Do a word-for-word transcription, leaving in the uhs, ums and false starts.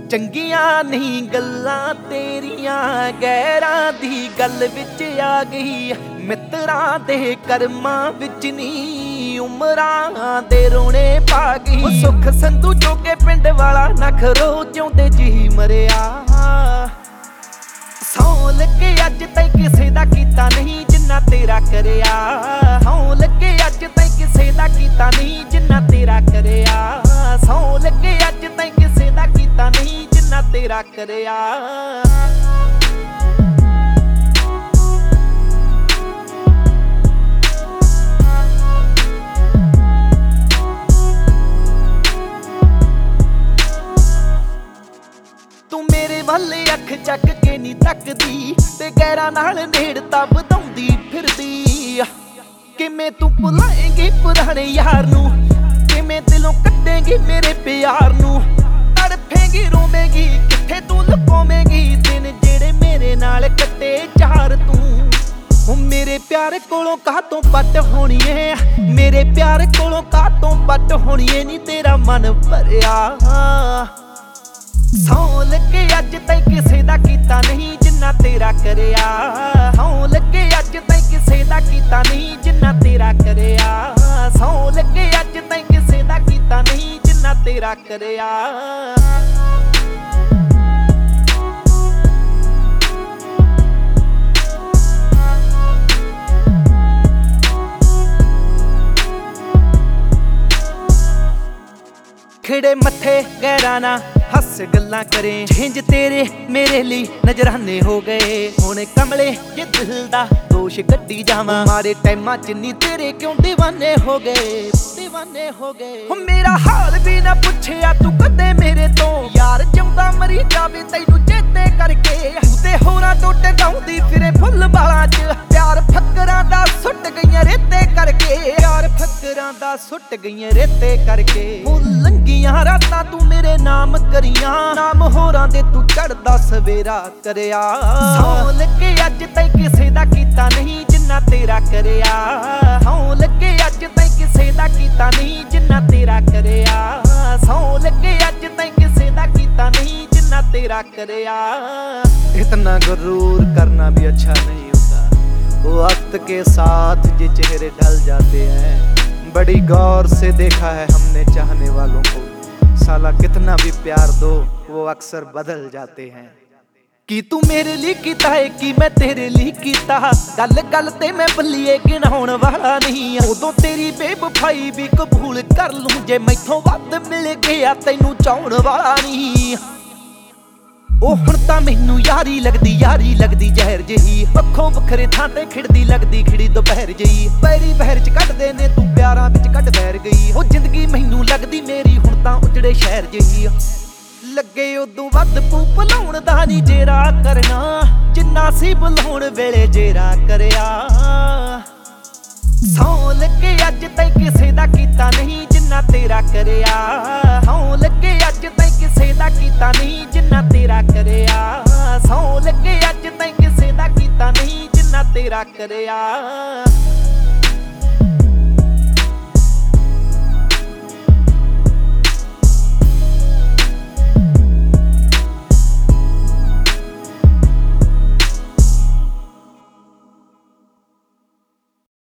ਚੰਗੀਆਂ ਨਹੀਂ ਗੱਲਾਂ ਤੇਰੀਆਂ, ਗੈਰਾਂ ਦੀ ਗੱਲ ਵਿੱਚ ਆ ਗਈ। ਮਿੱਤਰਾਂ ਦੇ ਕਰਮਾਂ ਵਿੱਚ ਨੀ, ਉਮਰਾਂ ਦੇ ਰੋਣੇ ਪਾ ਗਈ। ਉਹ ਸੁੱਖ ਸੰਧੂ ਜੋ ਕੇ ਪਿੰਡ ਵਾਲਾ ਨਖਰੋ ਜਿਉਂਦੇ ਜੀ ਮਰਿਆ। ਸੌਂ ਲੱਗੇ ਅੱਜ ਤੈਂ ਕਿਸੇ ਦਾ ਕੀਤਾ ਨਹੀਂ ਜਿੰਨਾ ਤੇਰਾ ਕਰਿਆ। ਸੌਂ ਲੱਗੇ ਅੱਜ ਤੈਂ ਕਿਸੇ ਦਾ ਕੀਤਾ ਨਹੀਂ ਜਿੰਨਾ ਤੇਰਾ ਕਰਿਆ। ਸੌਂ ਲੱਗੇ ਅੱਜ ਤੈਂ ਕਿਸੇ ਦਾ ਕੀਤਾ ਨਹੀਂ ਜਿੰਨਾ ਤੇਰਾ ਕਰਿਆ। ਤੂੰ ਮੇਰੇ ਵੱਲ ਅੱਖ ਚੱਕ ਕੇ ਨੀ ਤੱਕਦੀ, ਤੇ ਗੈਰਾਂ ਨਾਲ ਨੇੜਤਾ ਵਧਾਉਂਦੀ ਫਿਰਦੀ। ਕਿਵੇਂ ਤੂੰ ਭੁਲਾਏਂਗੀ ਪੁਰਾਣੇ ਯਾਰ ਨੂੰ, ਕਿਵੇਂ ਦਿਲੋਂ ਕੱਢੇਂਗੀ ਮੇਰੇ ਪਿਆਰ ਨੂੰ। ਤੜਫੇਂਗੀ ਰੋਵੇਂਗੀ ਕਿੱਥੇ ਤੂੰ ਲੁਕਾਵੇਂਗੀ ਦਿਨ ਜਿਹੜੇ ਮੇਰੇ ਨਾਲ ਕੱਟੇ ਚਾਰ ਤੂੰ। ਉਹ ਮੇਰੇ ਪਿਆਰ ਕੋਲੋਂ ਕਾਹਤੋਂ ਪੱਟ ਹੋਣੀਏ, ਮੇਰੇ ਪਿਆਰ ਕੋਲੋਂ ਕਾਹਤੋਂ ਪੱਟ ਹੋਣੀਏ ਨੀ ਤੇਰਾ ਮਨ ਭਰਿਆ। ਸੌਂ ਲੱਗੇ ਅੱਜ ਤੈਂ ਕਿਸੇ ਦਾ ਕੀਤਾ ਨਹੀਂ ਜਿੰਨਾ ਤੇਰਾ ਕਰਿਆ। ਸੌਂ ਲੱਗੇ ਅੱਜ ਤੈਂ ਕਿਸੇ ਦਾ ਕੀਤਾ ਨਹੀਂ ਜਿੰਨਾ ਤੇਰਾ ਕਰਿਆ। ਸੌਂ ਲੱਗੇ ਅੱਜ ਤੈਂ ਕਿਸੇ ਦਾ ਕੀਤਾ ਨਹੀਂ ਜਿੰਨਾ ਤੇਰਾ ਕਰਿਆ। ਖਿੜੇ ਮੱਥੇ ਗੈਰਾਂ ਨਾ ਹੱਸ ਗੱਲਾਂ ਕਰੇ, ਜਿੰਜ ਤੇਰੇ ਮੇਰੇ ਲਈ ਨਜ਼ਰਾਨੇ ਹੋ ਗਏ। ਹੁਣ ਕਮਲੇ ਜੇ ਦਿਲ ਦਾ ਦੋਸ਼ ਕੱਢੀ ਜਾਵਾਂ, ਮਾਰੇ ਟਾਈਮਾਂ ਚ ਨੀ ਤੇਰੇ ਕਿਉਂ ਦੀਵਾਨੇ ਹੋ ਗਏ, ਦੀਵਾਨੇ ਹੋ ਗਏ। ਮੇਰਾ ਹਾਲ ਵੀ ਨਾ ਪੁੱਛਿਆ ਤੂੰ ਕਦੇ ਮੇਰੇ ਤੋਂ, ਯਾਰ ਜਿਉਂਦਾ ਮਰੀ ਜਾਵੇ ਤੈਨੂੰ ਚੇਤੇ ਕਰਕੇ। ਤੇ ਹੋਰਾਂ ਤੋਂ ਟੰਗਾਉਂਦੀ ਫਿਰੇ ਫੁੱਲ ਬਾਲਾਂ ਚ, ਪਿਆਰ ਫੱਕਰਾਂ ਦਾ ਸੁੱਟ ਗਈਆਂ ਰੇਤੇ ਕਰਕੇ। ਪਿਆਰ ਫੱਕਰਾਂ ਦਾ ਸੁੱਟ ਗਈਆਂ ਰੇਤੇ ਕਰਕੇ। ਲੰਗੀਆਂ ਰਾਤਾਂ ਤੂੰ ਮੇਰੇ ਨਾਮ ਕਰੀਆਂ, ਨਾਮ ਹੋਰਾਂ ਦੇ ਤੂੰ ਚੜਦਾ ਸਵੇਰਾ ਕਰਿਆ। ਸੌਂ ਲੱਗੇ ਅੱਜ ਤੈਂ ਕਿਸੇ ਦਾ ਕੀਤਾ ਨਹੀਂ ਜਿੰਨਾ ਤੇਰਾ ਕਰਿਆ। ਸੌਂ ਲੱਗੇ ਅੱਜ ਤੈਂ ਕਿਸੇ ਦਾ ਕੀਤਾ ਨਹੀਂ ਜਿੰਨਾ ਤੇਰਾ ਕਰਿਆ। ਸੌਂ ਲੱਗੇ ਅੱਜ ਤੈਂ ਕਿਸੇ ਦਾ ਕੀਤਾ ਨਹੀਂ ਜਿੰਨਾ तेरा करया। इतना गुरूर करना भी अच्छा नहीं होता, वक्त के साथ ये चेहरे ढल जाते हैं। बड़ी गौर से देखा है हमने चाहने वालों को, साला कितना भी प्यार दो वो अक्सर बदल जाते हैं। कि तू मेरे लिए कीता है कि मैं तेरे लिए कीता, गल गल ते मैं बल्लिए गिनाउण वाला नहीं। उदों तेरी बेवफाई भी कबूल कर लूं जे मैथों वध मिल गया तैनूं चाहण वाला नहीं। ओ हुण तां मैनूं यारी लगदी यारी लगदी जहर जही, पक्खों वखरे थां ते खिड़दी लगदी खिड़ी दोपहर जही। पैरी बहर च कढदे ने तूं प्यारां विच कढ बैर गई, ओ जिंदगी मैनूं लगदी मेरी हुण तां उजड़े शहर जही। लगे उदों वध पू भुलाउण दा नी जेरा करना, जिन्ना सी भुलाउण वेले जेरा करया। सौं लगे अज तैं किसे दा कीता नहीं जिन्ना तेरा करया। सौं लगे अज तैं किसे दा कीता नहीं जिन्ना तेरा करया। सौं लगे अज तैं किसे दा कीता नहीं जिन्ना तेरा करया।